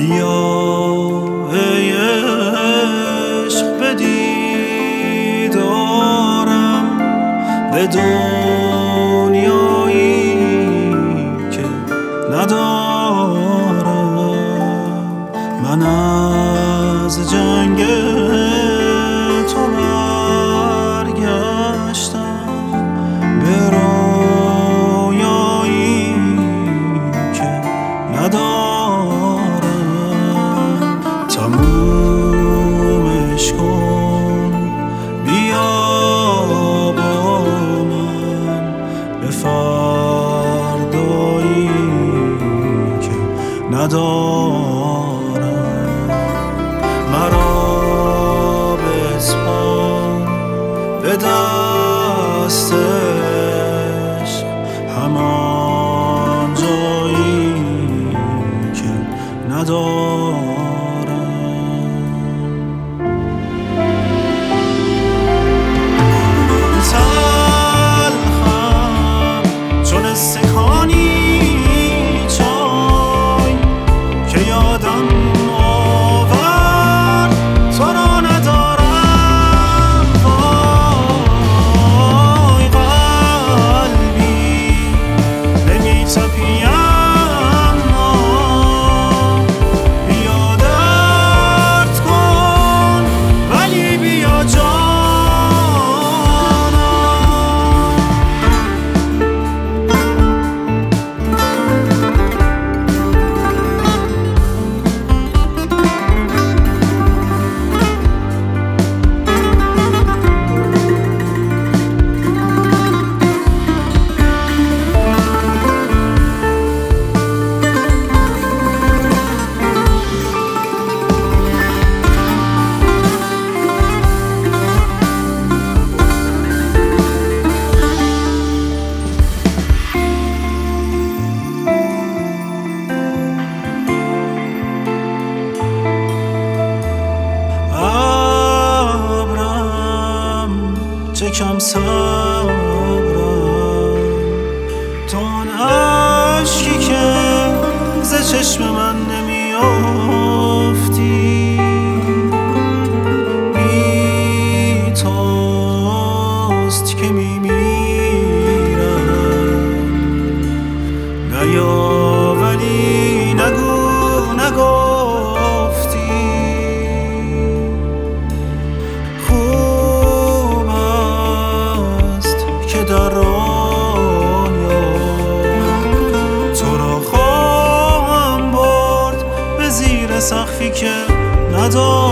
بیا ای عشق به دیدارم، به دنیایی که ندارم. من از جنگ تو برگشتم به رویایی که ندارم. تمومش کن، بیا با من به فردایی که ندارم. مرا بسپار به دستش، همان جایی که ندارم. تلخم چون استکانی چای که یادم آورد تو را ندارم. وای قلبی نمی‌تپی اما بیا درد کن، ولی بیا جانم. چه کم صبرم، تو آن اشکی که ز چشم من نمیافتی. بی توست که میمیرم. نیا ولی نگفتی. در رویا تو را خواهم برد به زیر سقفی که ندارم.